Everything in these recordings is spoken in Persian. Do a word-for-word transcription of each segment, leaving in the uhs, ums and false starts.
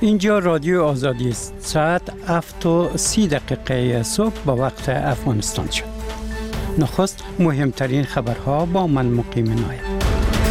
اینجا رادیو آزادی است. ساعت هفت و سی دقیقه صبح با وقت افغانستان شد. نخست مهمترین خبرها با من مقیم ناید.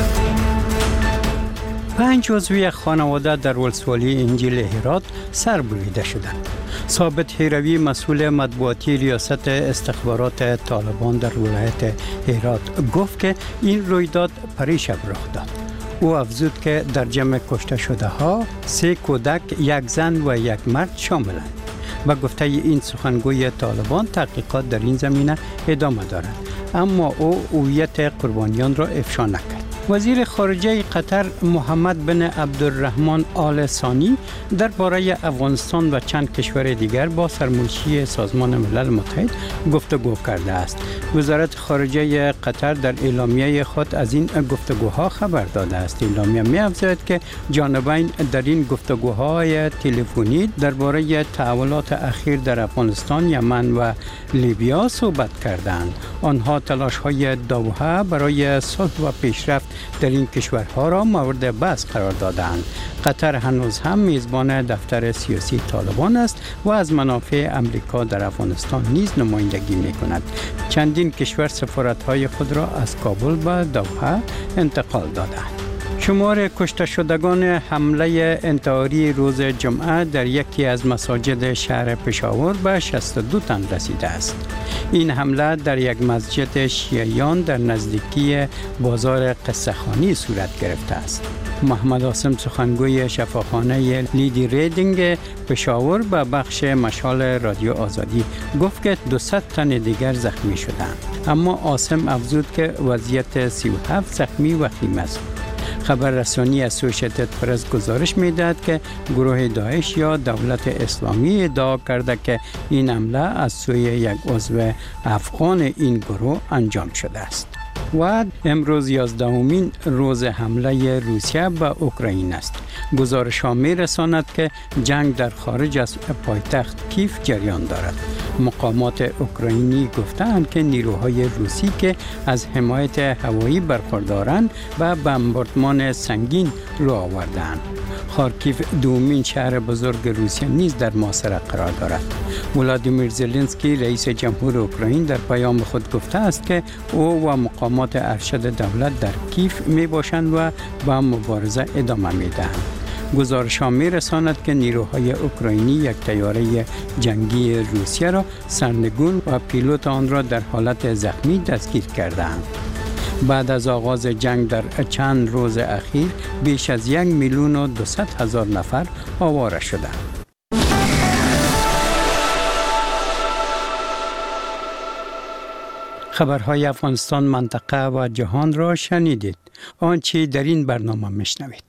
پنج عضوی خانواده در ولسوالی انجیل هرات سربریده شدند. ثابت هیروی مسئول مطبوعاتی ریاست استخبارات طالبان در ولایت هرات گفت که این رویداد پریشب رخ داد. او افزود که در جمع کشته شده ها سه کودک، یک زن و یک مرد شاملند. و گفته این سخنگوی طالبان تحقیقات در این زمینه ادامه دارد، اما او هویت قربانیان را افشا نکرد. وزیر خارجه قطر محمد بن عبدالرحمن آل ثانی درباره افغانستان و چند کشور دیگر با سرمنشی سازمان ملل متحد گفتگو کرده است. وزارت خارجه قطر در اعلامیه خود از این گفتگوها خبر داده است. اعلامیه می‌افزاید که جانبین در این گفتگوهای تلفنی درباره تحولات اخیر در افغانستان، یمن و لیبیا صحبت کردند. آنها تلاش‌های دوحه برای صلح و پیشرفت در این کشورها را مورد بحث قرار دادند. قطر هنوز هم میزبان دفتر سیاسی طالبان است و از منافع امریکا در افغانستان نیز نمایندگی می‌کند. چندین کشور سفارت‌های خود را از کابل به دوحه انتقال دادند. شمار کشته شدگان حمله انتحاری روز جمعه در یکی از مساجد شهر پشاور به شصت و دو تن رسیده است. این حمله در یک مسجد شیعیان در نزدیکی بازار قصه‌خانی صورت گرفته است. محمد عاصم سخنگوی شفاخانه لیدی ریدینگ پشاور به بخش مشال رادیو آزادی گفت که دویست تن دیگر زخمی شدند، اما عاصم افزود که وضعیت سی و هفت زخمی وخیم است. خبررسانی اسوسییتد پرس گزارش می‌دهد که گروه داعش یا دولت اسلامی ادعا کرده که این حمله از سوی یک عضو افغان این گروه انجام شده است. و امروز یازدهمین روز حمله روسیه به اوکراین است. گزارش‌ها می‌رساند که جنگ در خارج از پایتخت کیف جریان دارد. مقامات اوکراینی گفتند که نیروهای روسی که از حمایت هوایی برخوردارند و بمباردمان سنگین رو آوردند. خارکیف دومین شهر بزرگ روسیه نیز در محاصره قرار دارد. ولادیمیر زلنسکی رئیس جمهور اوکراین در پیام خود گفته است که او و مقامات ارشد دولت در کیف می باشند و به مبارزه ادامه می دهند. گزارش‌ها می‌رساند که نیروهای اوکراینی یک طیاره جنگی روسیه را سرنگون و پیلوت آن را در حالت زخمی دستگیر کردند. بعد از آغاز جنگ در چند روز اخیر بیش از یک میلیون و دویست هزار نفر آواره شدند. خبرهای افغانستان، منطقه و جهان را شنیدید. آنچه در این برنامه میشنوید.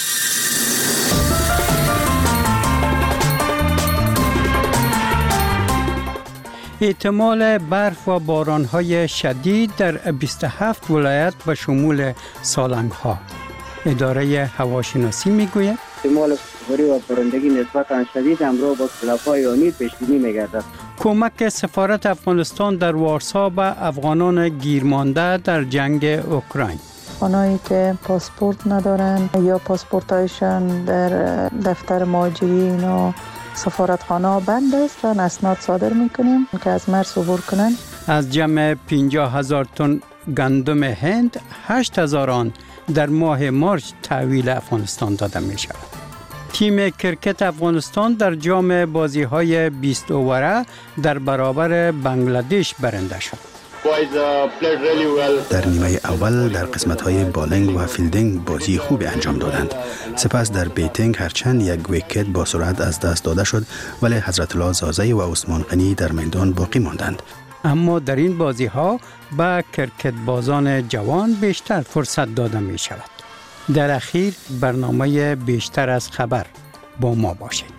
احتمال برف و باران‌های شدید در بیست و هفت ولایت به شمول سالنگ‌ها. اداره هواشناسی می‌گوید احتمال باری و بارندگی نسبتاً شدید همراه با سیلاب‌های آنی پیش بینی می‌گردد. کمک سفارت افغانستان در وارسا به افغانان گیرمانده در جنگ اوکراین. آنهایی که پاسپورت ندارند یا پاسپورتایشان در دفتر مهاجرین و سفارتخانه بند است و اسناد صادر میکنیم که از مرز عبور کنند. از جمع پنجاه هزار تن گندم هند، هشت هزار آن در ماه مارچ تحویل افغانستان داده می شود. تیم کرکت افغانستان در جام بازی‌های بیست اووره در برابر بنگلادش برنده شد. در نیمه اول در قسمت‌های بالینگ و فیلدینگ بازی خوبی انجام دادند. سپس در بیتینگ هرچند یک ویکت با سرعت از دست داده شد، ولی حضرت الله زازی و عثمان غنی در میدان باقی ماندند. اما در این بازی‌ها به کرکت بازان جوان بیشتر فرصت داده می شود. در اخیر برنامه بیشتر از خبر با ما باشید.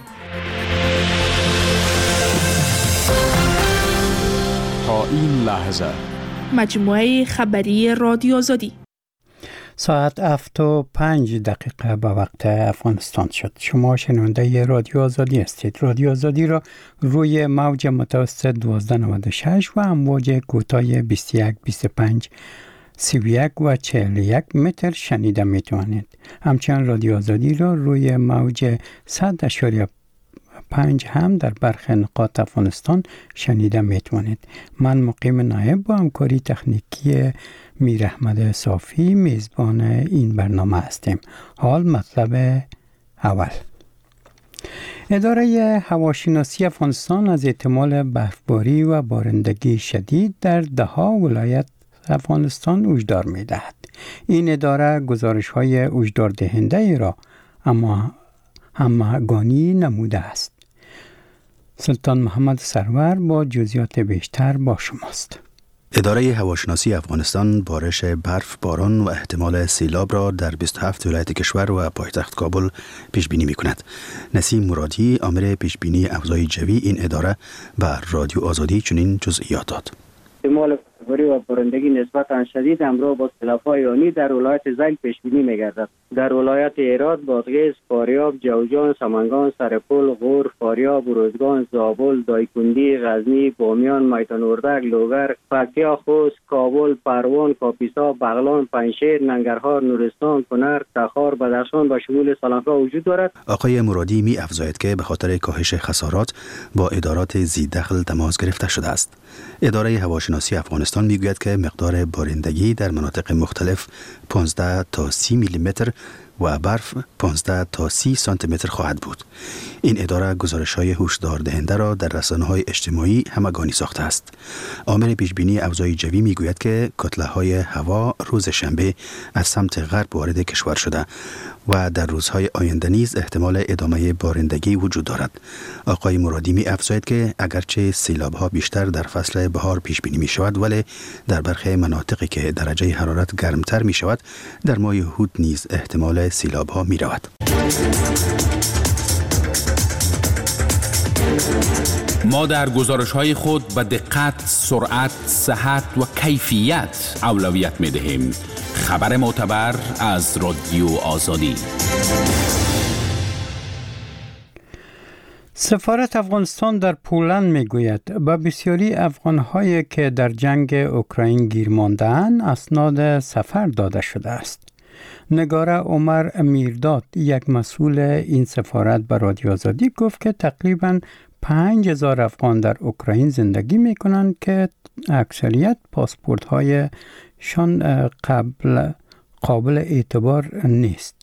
تا این لحظه مجموعه خبری رادیو آزادی. ساعت هفت و پنج دقیقه به وقت افغانستان شد. شما شنونده رادیو آزادی هستید. رادیو آزادی را روی موج متوسط دوازده نود و شش و امواج کوتاه بیست و یک بیست و پنج سی و یک و چهل و یک متر شنیده می توانید. همچنین رادیو آزادی را روی موج صد اشاریه پنج هم در برخی نقاط افغانستان شنیده می توانید. من مقیم نایب با همکاری تکنیکی میر احمد صافی میزبان این برنامه هستیم. حال مطلب اول. اداره هواشناسی افغانستان از احتمال برفباری و بارندگی شدید در ده ها ولایت افغانستان هشدار می دهد. این اداره گزارش های هشدار دهنده ای را اما همگانی نموده است. سلطان محمد سرور با جزئیات بیشتر با شماست. اداره هواشناسی افغانستان بارش برف، باران و احتمال سیلاب را در بیست و هفت ولایت کشور و پایتخت کابل پیش بینی می کند. نسیم مرادی، آمر پیش بینی اوضاع جوی این اداره، به رادیو آزادی چنین جزئیات داد. احتمال برفباری و بارندگی نسبتا شدید همراه با سیلاب‌های آنی در ولایت زنگ پیش بینی می‌گردد. در ولایت هرات، بادغیس، فاریاب، جوزجان، سمنگان، سرپل، غور، فاریاب، روزگان، زابل، دایکندی، غزنی، بامیان، میدان اردک، لوگر، پکتیا، خوست، کابل، پروان، کاپیسا، بغلان، پنجشیر، ننگرهار، نورستان، کنر، تخار، بدخشان و شمول سالنگا وجود دارد. آقای مرادی می افزاید که به خاطر کاهش خسارات با ادارات ذی دخل تماس گرفته شده است. اداره هواشناسی افغانستان میگوید که مقدار بارندگی در مناطق مختلف پانزده تا سی میلی متر و برف پانزده تا سی سانتی متر خواهد بود. این اداره گزارش‌های هشدار دهنده را در رسانه‌های اجتماعی همگانی ساخته است. آمر پیشبینی اوضاع جوی میگوید که کتله‌های هوا روز شنبه از سمت غرب وارد کشور شده و در روزهای آینده نیز احتمال ادامه بارندگی وجود دارد. آقای مرادی می افزاید که اگرچه سیلاب‌ها بیشتر در فصل بهار پیش بینی می شود، ولی در برخی مناطقی که درجه حرارت گرمتر می شود در ماه هود نیز احتمال سیلاب‌ها می رود. ما در گزارش‌های خود به دقت، سرعت، صحت و کیفیت اولویت می‌دهیم. خبر معتبر از رادیو آزادی. سفارت افغانستان در پولند میگوید به بسیاری افغان‌هایی که در جنگ اوکراین گیر مانده‌اند اسناد سفر داده شده است. نگاره عمر میرداد، یک مسئول این سفارت به رادیو آزادی گفت که تقریباً پنج هزار افغان در اوکراین زندگی می کنند که اکثریت پاسپورت هایشان قبل قابل اعتبار نیست.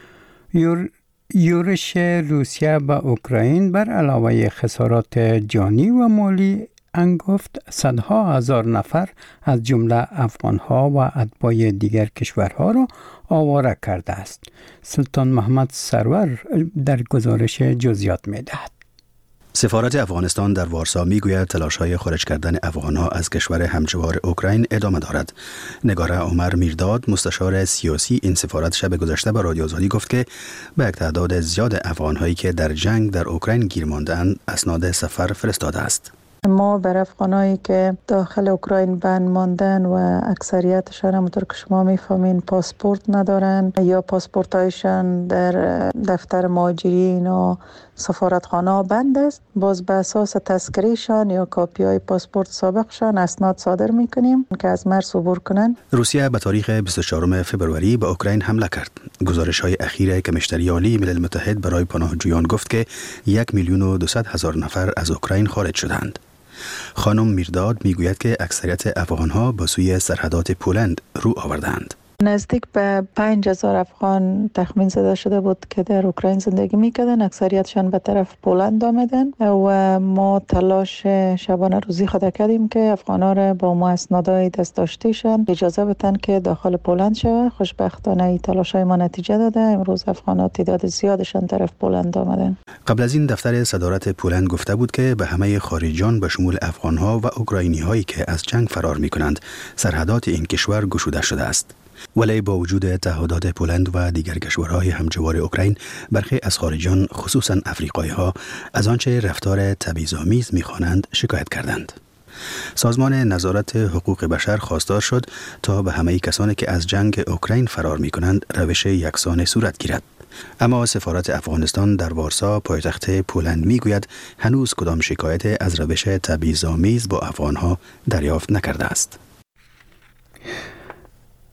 یور یورش روسیه به اوکراین بر علاوه خسارات جانی و مالی انگفت صدها هزار نفر از جمله افغانها و اتباع دیگر کشورها را آواره کرده است. سلطان محمد سرور در گزارش جزئیات می دهد. سفارت افغانستان در وارسا میگوید تلاش‌های خارج کردن افغان‌ها از کشور همجوار اوکراین ادامه دارد. نگاره عمر میرداد، مستشار سیاسی این سفارت شب گذشته به رادیو آزادی گفت که به یک تعداد زیاد افغان‌هایی که در جنگ در اوکراین گیر مانده‌اند اسناد سفر فرستاده است. ما بر افغانایی که داخل اوکراین بند ماندن و اکثریتشان همونطور که شما میفهمین پاسپورت ندارن یا پاسپورتایشان در دفتر مهاجرین و سفارتخانه بند است، باز به اساس تذکرهشان یا کاپی های پاسپورت سابقشان اسناد صادر میکنیم که از مرز عبور کنن. روسیه به تاریخ بیست و چهارم فوریه به اوکراین حمله کرد. گزارش های اخیر کمیشنری عالی ملل متحد برای پناهجویان گفت که یک میلیون و دویست هزار نفر از اوکراین خارج شدند. خانم میرداد میگوید که اکثریت افغانها به سوی سرحدات پولند رو آوردند. نزدیک به پنج هزار افغان تخمین زده شده بود که در اوکراین زندگی میکردن، اکثریتشان به طرف پولند آمدن و ما تلاش شبانه روزی خود کردیم که افغانا را با ما اسنادهای دست داشتهشان اجازه بدن که داخل پولند شود. خوشبختانه این تلاشای ما نتیجه داده. امروز افغانا تعداد زیادشان طرف پولند آمدن. قبل از این دفتر صدارت پولند گفته بود که به همه خارجیان به شمول افغانها و اوکراینی هایی که از جنگ فرار میکنند سرحدات این کشور گشوده شده است. ولی با وجود تعهدات پولند و دیگر کشورهای همجوار اوکراین، برخی از خارجیان خصوصا افریقایی ها از آنچه رفتار تبعیض‌آمیز می‌خوانند شکایت کردند. سازمان نظارت حقوق بشر خواستار شد تا به همه کسانی که از جنگ اوکراین فرار می‌کنند روش یکسان صورت گیرد. اما سفارت افغانستان در وارسا پایتخت پولند میگوید هنوز کدام شکایت از روش تبعیض‌آمیز با افغان‌ها دریافت نکرده است.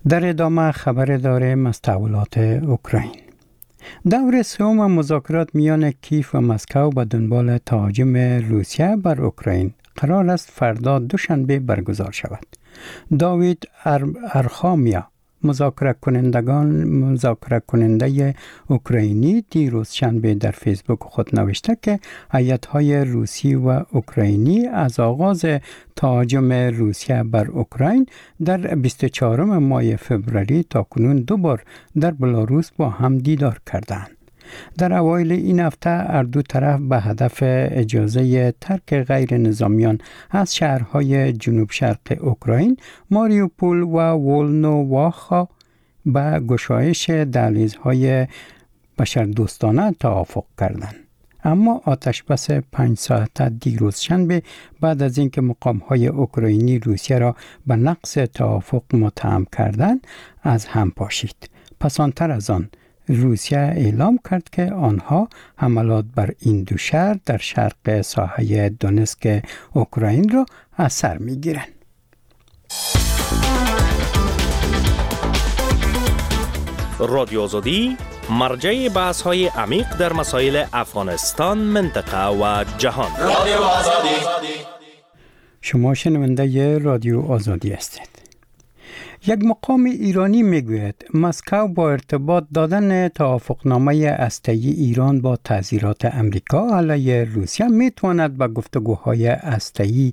در ادامه خبر داریم از تحولات اوکراین. دور سوم مذاکرات میان کیف و مسکو به دنبال تهاجم روسیه بر اوکراین قرار است فردا دوشنبه برگزار شود. داوید ارخامیا مذاکره کنندگان مذاکره کننده اوکراینی دیروز شنبه در فیسبوک خود نوشته که هیئت‌های روسی و اوکراینی از آغاز تهاجم روسیه بر اوکراین در بیست و چهارم ماه فوریه تا کنون دو بار در بلاروس با هم دیدار کردند. در اوایل این هفته هر دو طرف به هدف اجازه ترک غیر نظامیان از شهرهای جنوب شرق اوکراین ماریوپول و ولنوواخا به گشایش دهلیزهای بشردوستانه توافق کردند. اما آتشبس پنج ساعته دیروز شنبه بعد از اینکه مقام‌های اوکراینی روسیه را به نقض توافق متهم کردند از هم پاشید. پسانتر از آن روسیه اعلام کرد که آنها حملات بر این دو شهر در شرق ساحه دونسک اوکراین را از سر می‌گیرند. رادیو آزادی مرجع بحث‌های عمیق در مسائل افغانستان، منطقه و جهان. رادیو آزادی. شما شنونده رادیو آزادی هستید. یک مقام ایرانی میگوید مسکو با ارتباط دادن توافقنامه هسته‌ای ایران با تعزیرات امریکا علیه روسیه میتواند به گفتگوهای هسته‌ای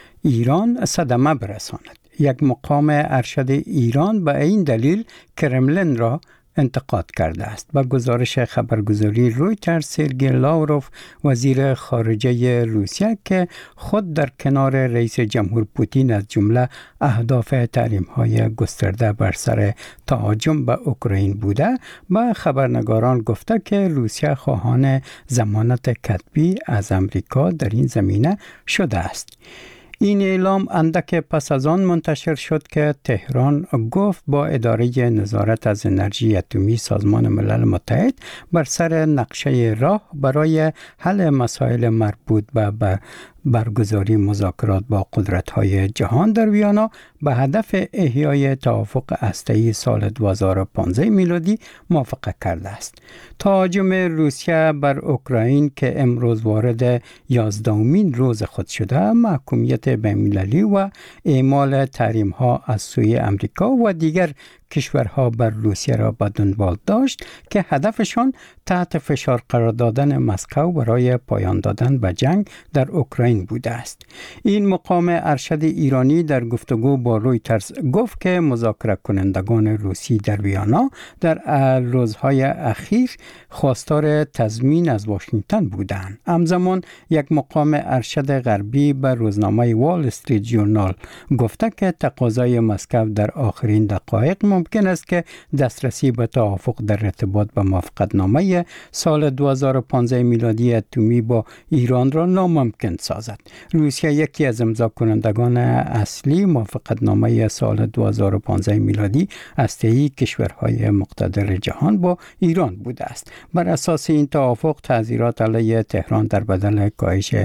ایران صدمه برساند. یک مقام ارشد ایران به این دلیل کرملین را انتقاد کرده است. با گزارش خبرگزاری رویترز، سرگئی لاوروف وزیر خارجه روسیه که خود در کنار رئیس جمهور پوتین از جمله اهداف تحریم‌های گسترده بر سر تهاجم به اوکراین بوده، با خبرنگاران گفته که روسیه خواهان ضمانت کتبی از امریکا در این زمینه شده است. این اعلام اندک پس از آن منتشر شد که تهران گفت با اداره نظارت از انرژی اتمی سازمان ملل متحد بر سر نقشه راه برای حل مسائل مربوط به برگزاری مذاکرات با قدرت‌های جهان در ویانا به هدف احیای توافق هسته‌ای سال دو هزار و پانزده میلادی موافقت کرده است. تهاجم روسیه بر اوکراین که امروز وارد یازدهمین روز خود شده، محکومیت بین‌المللی و اعمال تحریم‌ها از سوی امریکا و دیگر کشورها بر روسیه را به دنبال داشت که هدفشان تحت فشار قرار دادن مسکو برای پایان دادن به جنگ در اوکراین بوده است. این مقام ارشد ایرانی در گفتگو با رویترز گفت که مذاکره کنندگان روسی در ویانا در روزهای اخیر خواستار تضمین از واشنگتن بودند. همزمان یک مقام ارشد غربی به روزنامه وال استریت ژورنال گفته که تقاضای مسکو در آخرین دقایق ممکن است که دسترسی به توافق در ارتباط به موافقتنامه سال دو هزار و پانزده میلادی اتمی با ایران را ناممکن سازد. روسیه یکی از امضا کنندگان اصلی موافقتنامه سال دو هزار و پانزده میلادی هسته‌ای کشورهای مقتدر جهان با ایران بوده است. بر اساس این توافق تعزیرات علیه تهران در بدل کاهش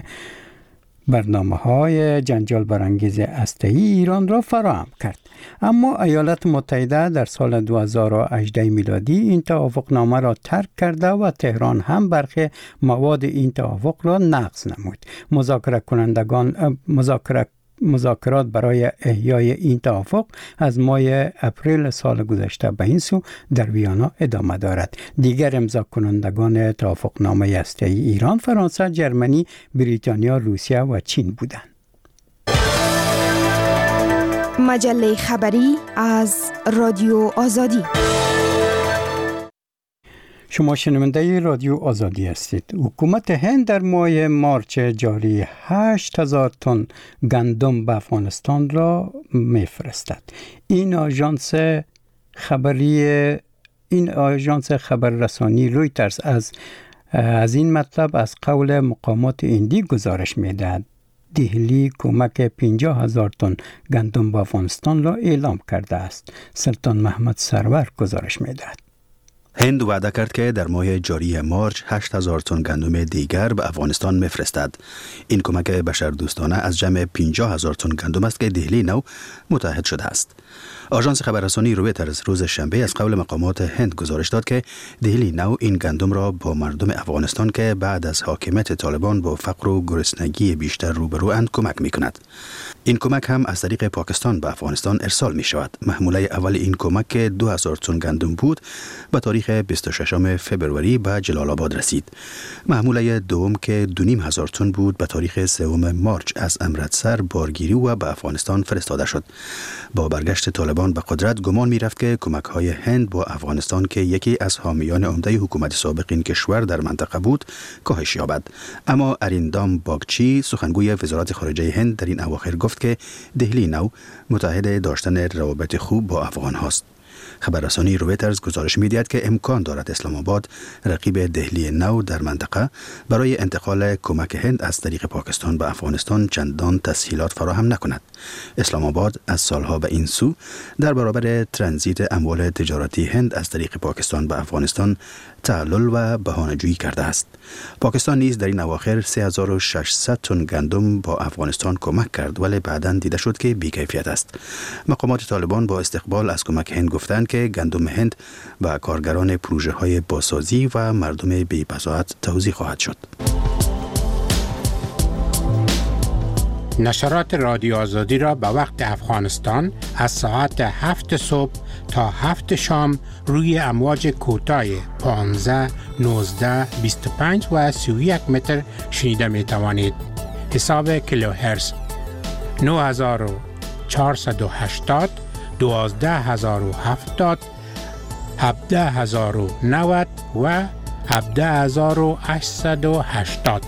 برنامه‌های جنجال برانگیز هسته‌ای ایران را فراهم کرد. اما ایالات متحده در سال دو هزار و هجده میلادی این توافقنامه را ترک کرده و تهران هم برخی مواد این توافق را نقض نمود. مذاکره کنندگان مذاکره مذاکرات برای احیای این توافق از ماه اپریل سال گذشته به این سو در ویانا ادامه دارد. دیگر امضا کنندگان توافقنامه هسته‌ای ایران، فرانسه، ژرمنی، بریتانیا، روسیه و چین بودند. مجله خبری از رادیو آزادی. شما شنونده رادیو آزادی هستید. حکومت هند در ماه مارچ جاری هشت هزار تن گندم به افغانستان را میفرستد. این آژانس خبری این آژانس خبررسانی رویترز از از این مطلب از قول مقامات هندی گزارش می‌دهد. دهلی کمک پنجاه هزار تن گندم به افغانستان را اعلام کرده است. سلطان محمد سرور گزارش می‌دهد. هند وعده کرد که در ماه جاری مارچ هشت هزار تن گندم دیگر به افغانستان میفرستد. این کمک بشردوستانه از جمع پنجاه هزار تن گندم است که دهلی نو متحد شده است. آژانس خبررسانی رویترز روز شنبه از قول مقامات هند گزارش داد که دهلی نو این گندم را با مردم افغانستان که بعد از حاکمیت طالبان با فقر و گرسنگی بیشتر روبروند کمک می کند. این کمک هم از طریق پاکستان به افغانستان ارسال می شود. محموله اول این کمک که دو هزار تن گندم بود به تاریخ بیست و ششم فبروری به جلال آباد رسید. محموله دوم که دو و نیم هزار تن بود به تاریخ سوم مارچ از امرتسر بارگیری و به افغانستان فرستاده شد. با برگشت طالبان به قدرت گمان می رفت که کمک های هند با افغانستان که یکی از حامیان عمده حکومت سابق این کشور در منطقه بود کاهش یابد. اما اریندام باگچی سخنگوی وزارت خارجه هند در این اواخر گفت که دهلی نو متحد داشتن روابط خوب با افغان هاست. خبررسانی رویترز گزارش می‌دهد که امکان دارد اسلام آباد رقیب دهلی نو در منطقه برای انتقال کمک هند از طریق پاکستان به افغانستان چندان تسهیلات فراهم نکند. اسلام آباد از سالها به این سو در برابر ترانزیت اموال تجارتی هند از طریق پاکستان به افغانستان تعلل و بهانه‌جویی کرده است. پاکستان نیز در این اواخر سه هزار و ششصد تن گندم با افغانستان کمک کرد ولی بعداً دیده شد که بی‌کیفیت است. مقامات طالبان با استقبال از کمک هند گفتند که گندم هند به کارگران پروژه‌های بازسازی و مردم بی‌بضاعت توزیع خواهد شد. نشرات رادیو آزادی را به وقت افغانستان از ساعت هفت صبح تا هفت شام روی امواج کوتاه پانزده، نوزده، بیست و پنج و سی و یک متر شنیده می توانید. حساب کیلوهرتز نه هزار و چهارصد و هشتاد، دوازده هزار و هفتاد، هفده هزار و نود و هفده هزار و هشتصد و هشتاد.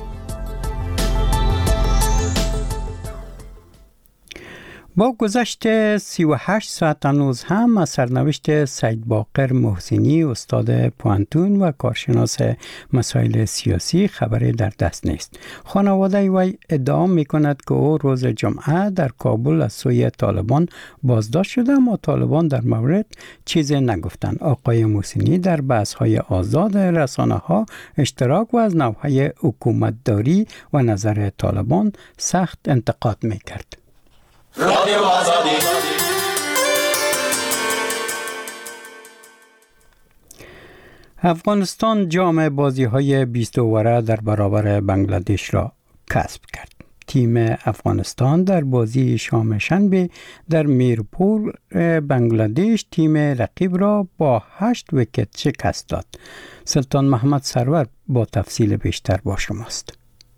با گذشت سی و هشت ساعت هنوز هم از سرنوشت سید باقر محسنی استاد پوانتون و کارشناس مسائل سیاسی خبری در دست نیست. خانواده وی ادعا می کند که او روز جمعه در کابل از سوی طالبان بازداشت شده اما طالبان در مورد چیزی نگفتند. آقای محسنی در بحث‌های آزاد رسانه ها اشتراک و از نوع حکومتداری و نظر طالبان سخت انتقاد می کرد. رادیو آزادی. افغانستان جام بازی‌های بیست اوره در برابر بنگلادش را کسب کرد. تیم افغانستان در بازی شام شنبه در میرپور بنگلادش تیم رقیب را با هشت ویکت شکست داد. سلطان محمد سرور با تفصیل بیشتر با شماست.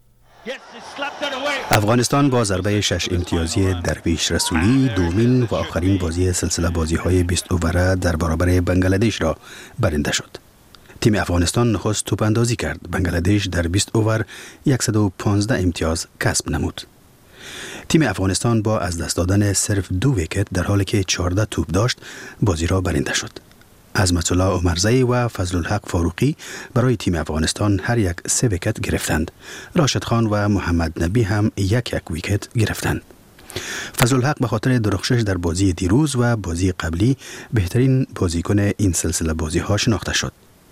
افغانستان با ضربه شش امتیازی درویش رسولی دومین و آخرین بازی سلسله بازی‌های بیست اوره در برابر بنگلادش را برنده شد. تیم افغانستان نخست توپ اندازی کرد. بنگلادش در بیست اوور صد و پانزده امتیاز کسب نمود. تیم افغانستان با از دست دادن صرف دو ویکت در حالی که چهارده توپ داشت بازی را برنده شد. عظمت الله عمرزی و فضل الحق فاروقی برای تیم افغانستان هر یک سه ویکت گرفتند. راشد خان و محمد نبی هم یک یک ویکت گرفتند. فضل الحق به خاطر درخشش در بازی دیروز و بازی قبلی بهترین بازیکن این سلسله بازی ها شناخته شد.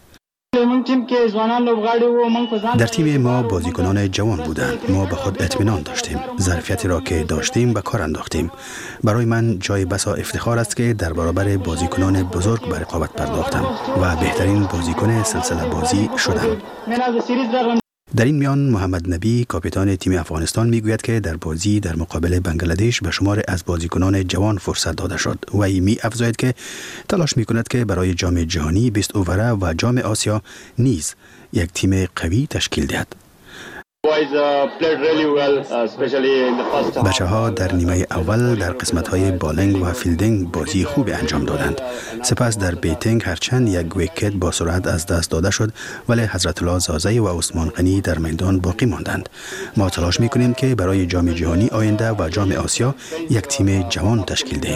در تیم ما بازیکنان جوان بودند. ما به خود اطمینان داشتیم. ظرفیتی را که داشتیم به کار انداختیم. برای من جای بسا افتخار است که در برابر بازیکنان بزرگ به رقابت پرداختم و بهترین بازیکن سلسله بازی شدم. در این میان محمد نبی کاپیتان تیم افغانستان میگوید که در بازی در مقابل بنگلادش به شمار از بازیکنان جوان فرصت داده شد و ای می افزاید که تلاش میکند که برای جام جهانی بیست اوره و جام آسیا نیز یک تیم قوی تشکیل دهد. بچه ها در نیمه اول در قسمت های بالینگ و فیلدینگ بازی خوب انجام دادند. سپس در بیتینگ هرچند یک ویکت با سرعت از دست داده شد ولی حضرت الله زازی و عثمان غنی در میدان باقی ماندند. ما تلاش میکنیم که برای جام جهانی آینده و جام آسیا یک تیم جوان تشکیل دهیم.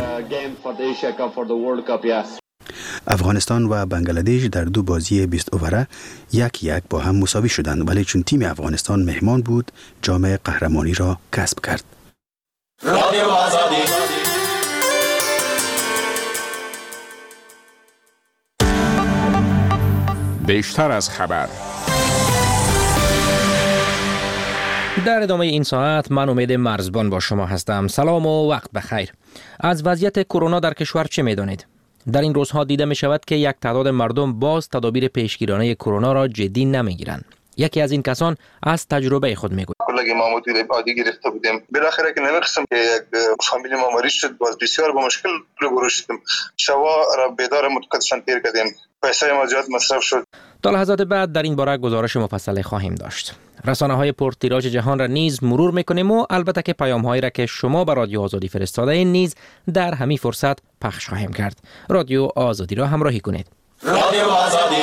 افغانستان و بنگلادش در دو بازی بیست اوره یک یک با هم مساوی شدند ولی چون تیم افغانستان مهمان بود جام قهرمانی را کسب کرد. رادیو آزادی. بیشتر از خبر. در ادامه این ساعت من امید مرزبان با شما هستم. سلام و وقت بخیر. از وضعیت کرونا در کشور چه می‌دانید؟ در این روزها دیده می شود که یک تعداد مردم باز تدابیر پیشگیرانه کرونا را جدی نمیگیرند. یکی از این کسان از تجربه خود میگوید. کلاگی ما مدیر عادی گرفته بودیم. بالاخره که نمی‌خواستم که یک فامیلی ما مریض شد، باز بسیار با مشکل روبرو شدیم. شوا را بیدار متقدسان تیر کردیم. پیسه ما زیاد مصرف شد. تا لحظات بعد در این باره گزارش مفصل خواهیم داشت. رسانه‌های پرتیراژ جهان را نیز مرور می‌کنیم و البته که پیام‌هایی را که شما به رادیو آزادی فرستاده این نیز در همین فرصت پخش خواهیم کرد. رادیو آزادی را همراهی کنید. رادیو آزادی.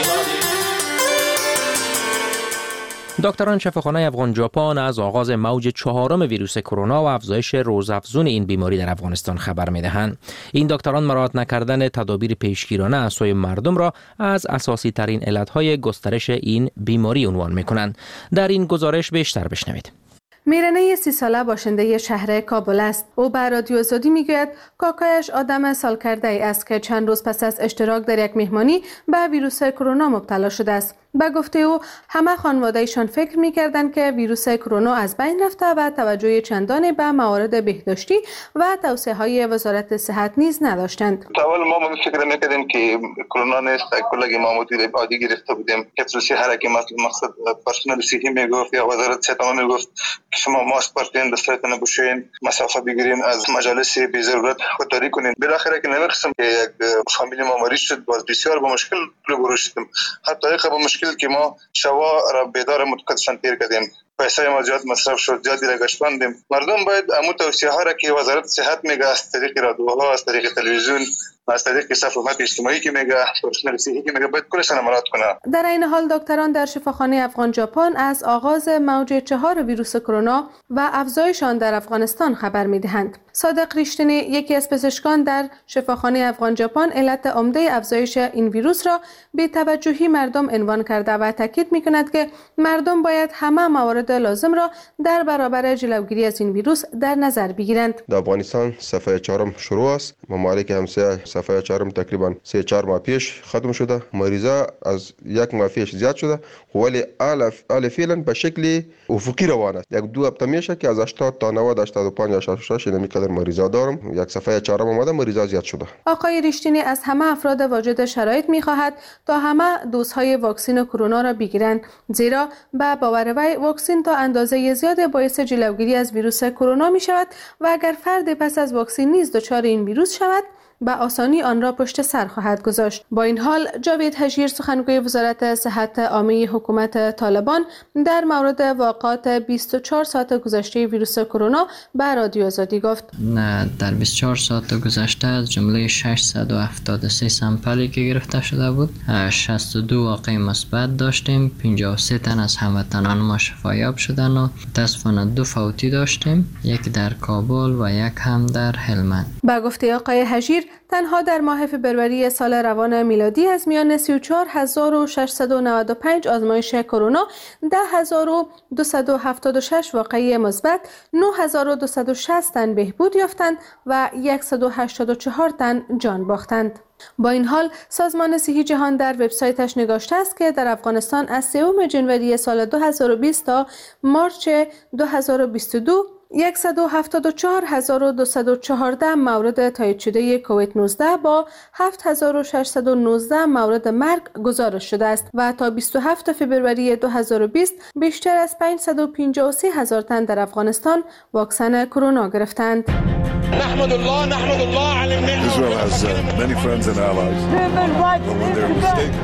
دکتران شفاخانه افغان ژاپن از آغاز موج چهارم ویروس کرونا و افزایش روزافزون این بیماری در افغانستان خبر می‌دهند. این دکتران مراعات نکردن تدابیر پیشگیرانه از سوی مردم را از اساسی ترین علتهای گسترش این بیماری عنوان می‌کنند. در این گزارش بیشتر بشنوید. میرنه سی ساله باشنده شهر کابل است. او به رادیو آزادی میگوید کاکایش آدم سال کرده ای است که چند روز پس از اشتراک در یک مهمانی به ویروس کرونا مبتلا شده است. به گفته او همه خانواده‌ایشان فکر می‌کردند که ویروس کرونا از بین رفته و توجه چندانی به موارد بهداشتی و توصیه‌های وزارت صحت نیز نداشتند. اول ما فکر می‌کردیم که کرونا نیست، کلاگی ما مدیر عادی گرفته بودیم. کسر صحت که مقصد پرسنل صحی میگفت یا وزارت صحت میگفت که شما ماسک بردارین، دستتون بشورین، مسافه بگیرین، از مجالس بی ضرورت خودداری کنین. بالاخره که نمی‌خواستم که یک فامیلی ما مریض شد، باز بسیار با مشکل روبرو شدیم. حتی یک با مشکل که ما شوا را بیدار متقدسان تیر کردیم. پیسه ما زیاد مصرف شد، زیادی را گشتاندیم. مردم باید امو توصیه ها را که وزارت صحت میگه از طریق رادیوها، از طریق تلویزیون، از طریق صفحات اجتماعی که میگه، پرسنل صحی که میگه، باید کلش مراعات کنه. در این حال دکتران در شفاخانه افغان ژاپن از آغاز موج چهار ویروس کرونا و افزایش آن در افغانستان خبر میدهند. صادق ریشتینی یکی از پزشکان در شفاخانه افغان ژاپن علت عمده افزایش این ویروس را بی توجهی مردم عنوان کرده و تاکید میکند که مردم باید همه موارد لازم را در برابر جلوگیری از این ویروس در نظر بگیرند. در افغانستان صفحه چهارم شروع است. ممالک همسایه صفحه چهارم تقریبا سه چهار ماه پیش ختم شده. مریضا از یک ماه پیش زیاد شده، ولی حال فعلا به شکل افقی روان است. یک دو هفته میشه که از هشتاد تا نود هشتاد و پنج هشتاد و شش نمیقدر مریضا دارم. یک صفحه چهارم اومده، مریضا زیاد شده. آقای ریشتینی از همه افراد واجد شرایط میخواهد تا همه دوزهای واکسن کرونا را بگیرند، زیرا به باور وی واکسن تا اندازه زیاد باعث جلوگیری از ویروس کرونا می شود و اگر فرد پس از واکسن نیز دچار این ویروس شود به آسانی آن را پشت سر خواهد گذاشت. با این حال جاوید هژیر سخنگوی وزارت صحت عامه حکومت طالبان در مورد واقعات بیست و چهار ساعت گذشته ویروس کرونا به رادیو آزادی گفت در بیست و چهار ساعت گذشته از جمله ششصد و هفتاد و سه سامپلی که گرفته شده بود، شصت و دو واقعه مثبت داشتیم، پنجاه و سه تن از هموطنان ما شفایاب شدن و متاسفانه دو فوتی داشتیم، یک در کابل و یک هم در هلمند. با گفته آقای هژیر تنها در ماه فبروری سال روان میلادی از میان سی و چهار هزار و ششصد و نود و پنج آزمایش کرونا ده هزار و دویست و هفتاد و شش واقعه مثبت، نه هزار و دویست و شصت تن بهبود یافتند و صد و هشتاد و چهار تن جان باختند. با این حال سازمان صحی جهان در وبسایتش نگاشته است که در افغانستان از سوم ژانویه سال دو هزار و بیست تا مارچ دو هزار و بیست و دو صد و هفتاد و چهار هزار و دویست و چهارده مورد تایید شده کووید نوزده با هفت هزار و ششصد و نوزده مورد مرگ گزارش شده است و تا بیست و هفتم فوریه دو هزار و بیست بیشتر از پانصد و پنجاه و سه هزار تن در افغانستان واکسن کرونا گرفتند. نحمد الله نحمد الله على النعمة. Israel has uh, many friends and allies. But when they're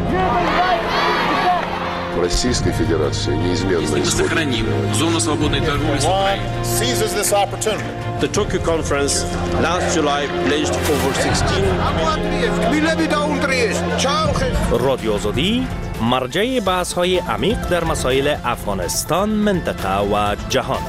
mistaken. Российской Федерации неизменно мы сохраним зону свободной торговли с Украиной. Seizes this opportunity. The Tokyo conference last July pledged over sixteen. رادیو آزادی مرجع بحث‌های عمیق در مسائل افغانستان، منطقه و جهان.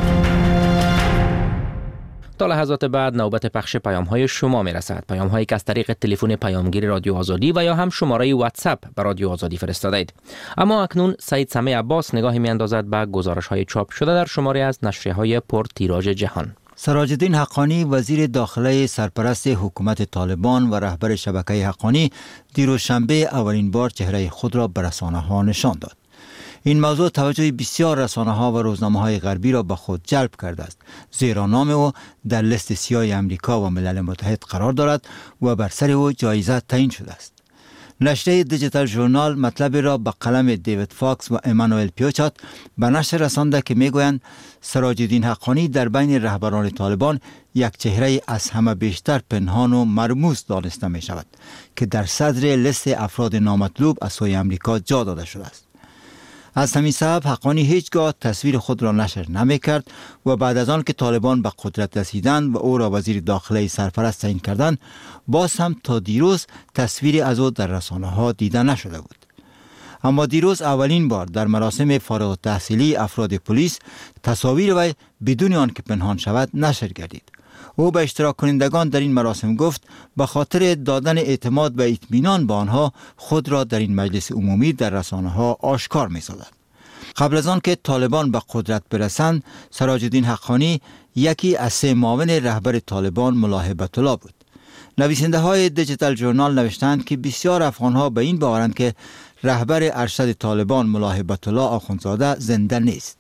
تا لحظات بعد نوبت پخش پیام‌های شما میرسد. پیام‌هایی که از طریق تلفن پیامگیر رادیو آزادی و یا هم شماره واتساپ به رادیو آزادی فرستادید. اما اکنون سید سمیع عباس نگاهی میاندازد به گزارش‌های چاپ شده در شماری از نشریه‌های پر تیراژ جهان. سراج الدین حقانی وزیر داخله سرپرست حکومت طالبان و رهبر شبکه حقانی دیروز شنبه اولین بار چهره خود را به رسانه‌ها نشان داد. این موضوع توجه بسیار رسانه‌ها و روزنامه‌های غربی را به خود جلب کرده است، زیرا نام او در لیست سیاه امریکا و ملل متحد قرار دارد و بر سر او جایزه تعیین شده است. نشریه دیجیتال ژورنال مطلب را به قلم دیوید فاکس و امانوئل پیوچات به نشر رسانده که میگویند سراج الدین حقانی در بین رهبران طالبان یک چهره از همه بیشتر پنهان و مرموز دانسته می شود که در صدر لیست افراد نامطلوب از سوی امریکا جا داده شده است. از همین سبب حقانی هیچگاه تصویر خود را نشر نمی کرد و بعد از آن که طالبان به قدرت رسیدند و او را وزیر داخله سرپرست تعیین کردند، باز هم تا دیروز تصویری از او در رسانه ها دیده نشده بود. اما دیروز اولین بار در مراسم فارغ التحصیلی افراد پلیس تصاویر وی بدون آن که پنهان شود نشر گردید. او به اشتراک کنندگان در این مراسم گفت به خاطر دادن اعتماد و اطمینان به آنها خود را در این مجلس عمومی در رسانه ها آشکار می سازد. قبل از آن که طالبان به قدرت برسند، سراج الدین حقانی یکی از سه معاون رهبر طالبان ملا هیبت الله بود. نویسنده های دیجیتال ژورنال نوشتند که بسیار افغان ها به این باورند که رهبر ارشد طالبان ملا هیبت الله آخوندزاده زنده نیست.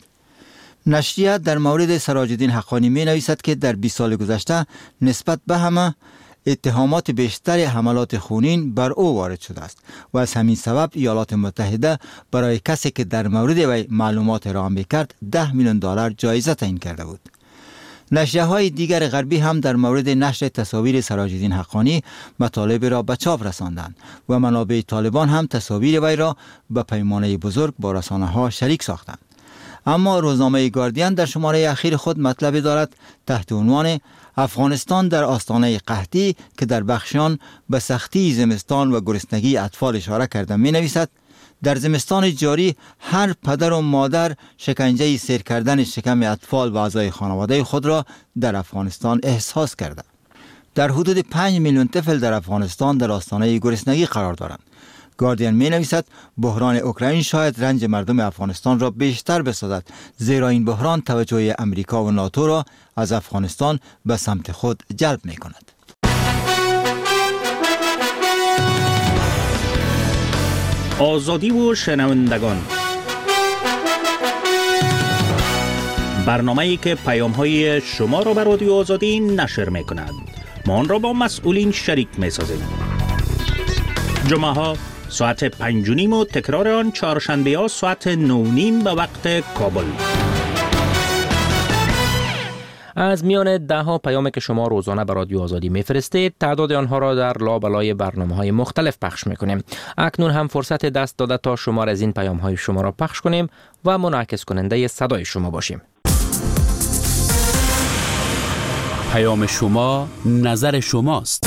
نشریه در مورد سراج الدین حقانی می نویسد که در بیست سال گذشته نسبت به همه اتهامات بیشتر حملات خونین بر او وارد شده است و از همین سبب ایالات متحده برای کسی که در مورد وی معلومات ارائه می‌کرد ده میلیون دلار جایزه تعیین کرده بود. نشریه های دیگر غربی هم در مورد نشر تصاویر سراج الدین حقانی مطالب را به چاپ رساندند و منابع طالبان هم تصاویر وی را به پیمانه بزرگ با رسانه ها شریک ساختند. اما روزنامه گاردین در شماره اخیر خود مطلبی دارد تحت عنوان افغانستان در آستانه قحطی که در بخشان به سختی زمستان و گرسنگی اطفال اشاره کرده می نویسد در زمستان جاری هر پدر و مادر شکنجه سیر کردن شکم اطفال و اعضای خانواده خود را در افغانستان احساس کرده. در حدود پنج میلیون طفل در افغانستان در آستانه گرسنگی قرار دارند. گاردین می نویسد بحران اوکراین شاید رنج مردم افغانستان را بیشتر بسازد، زیرا این بحران توجه امریکا و ناتو را از افغانستان به سمت خود جلب می کند. آزادی و شنوندگان، برنامه‌ای که پیام‌های شما را به رادیو آزادی نشر می‌کند. ما آن را با مسئولین شریک می‌سازیم. جمعه ها ساعت پنج و نیم و تکرار آن چهارشنبه ها ساعت نو نیم به وقت کابل. از میان ده ها پیامی که شما روزانه به رادیو آزادی میفرستید، تعداد آنها را در لابلای برنامه های مختلف پخش میکنیم. اکنون هم فرصت دست داده تا شمار از این پیام های شما را پخش کنیم و منعکس کننده صدای شما باشیم. پیام شما نظر شماست.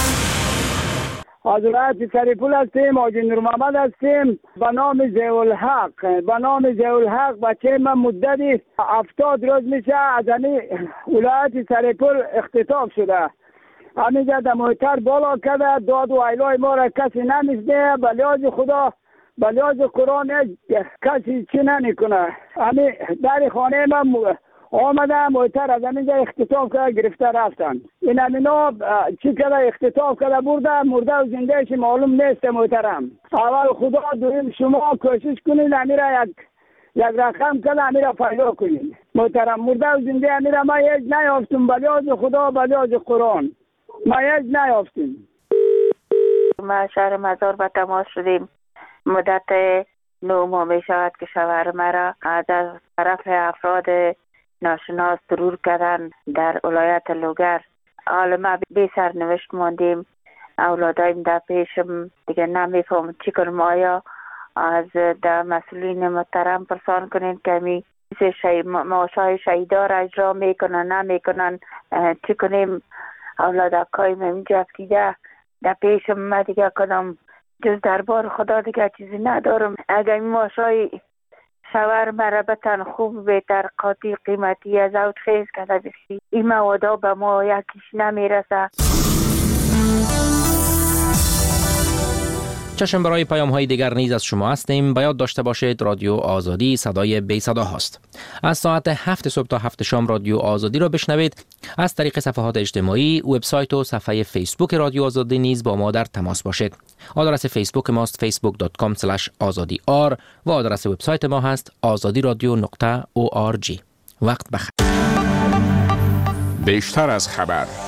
حضرت سریپول هستیم، آجی نور محمد هستیم. به نام ضیاءالحق به نام ضیاءالحق بچه من مدتی هفتاد روز میشه از همین ولایت سریپول اختطاف شده. همینجا در محتر بالا کرده، داد و ایلای ما را کسی نمیزنه. به لحاظ خدا به لحاظ قرآن کسی چی نمیکنه. همین در خانه من آمده محتر از همینجا اختطاف کرده گرفته رفتن. این همینا چی کرده اختطاف کرده برده مرده و زندهش معلوم نیست محترم. اول خدا دویم شما کوشش کنید امیره یک یک رقم کرده امیره پیدا کنید محترم. مرده و زنده امیره ما هیچ نیافتم، به لحاظ خدا به لحاظ قرآن ما هیچ نیافتم. ما شهر مزار به تماس شدیم. مدت نو ماه می شود که شوهر مرا از طرف افراد ناشناس ضرور کردن در ولایت لوگر. حالا ما بی سرنوشت ماندیم. اولادایم در پیشم دیگه نمیفهم چی کنم. آیا از در مسئولین محترم پرسان کنین که می شهی معاشای شهیدا را اجرا میکنن نمیکنن چی کنیم. اولادکایم اینجا افتیده در پیشم. ما دیگه کدام جز دربار خدا دیگه چیزی ندارم. اگر این معاشای شوهر مرا بتن خوب بهتر قاطی قیمتی از اوت خیز کرده بسی این موادا به ما یکیش نمیرسه. چشم برای پیام های دیگر نیز از شما هستیم. باید داشته باشید رادیو آزادی صدای بی صدا هاست. از ساعت هفت صبح تا هفت شام رادیو آزادی را بشنوید. از طریق صفحات اجتماعی، وبسایت و صفحه فیسبوک رادیو آزادی نیز با ما در تماس باشید. آدرس فیسبوک ماست facebook dot com slash azadi r و آدرس وبسایت ما هست azadiradio dot org. وقت بخیر. بیشتر از خبر